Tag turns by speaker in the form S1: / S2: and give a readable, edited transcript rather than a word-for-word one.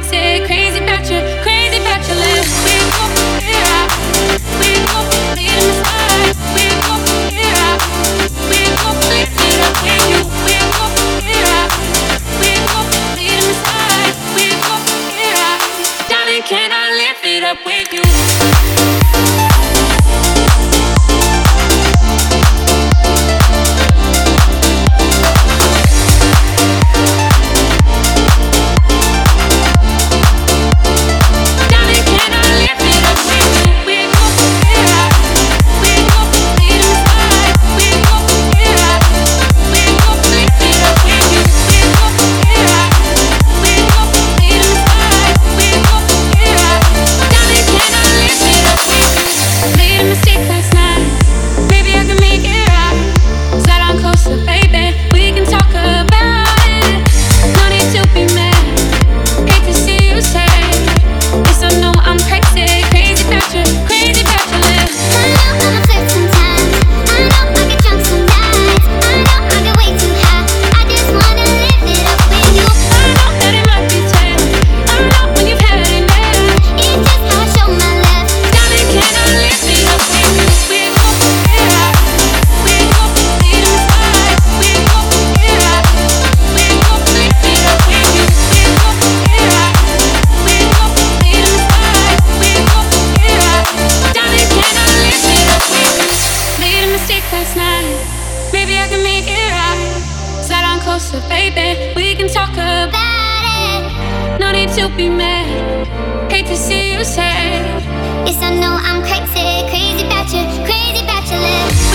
S1: crazy, crazy about you, crazy about your lips. We gon' figure it out. We gon' lead in the sky. We gon' figure it out. We gon' lift it up with you. We gon' figure it out. We gon' lead in the sky. We gon' figure it out. Darling, can I lift it up with you?
S2: Yes, I know I'm crazy, crazy about you, crazy about your lips.